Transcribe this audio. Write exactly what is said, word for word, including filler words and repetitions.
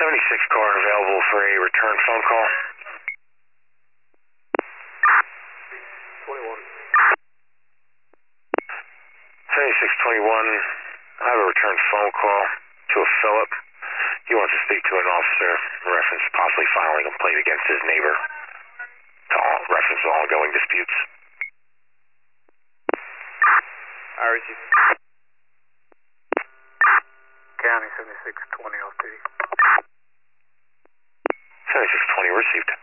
seventy-six car available for a return phone call. twenty-one. seventy-six twenty-one, I have a return phone call to a Philip. He wants to speak to an officer in reference to possibly filing a complaint against his neighbor to all, reference to ongoing disputes. I received. County seventy-six twenty off duty. seventy-six twenty received.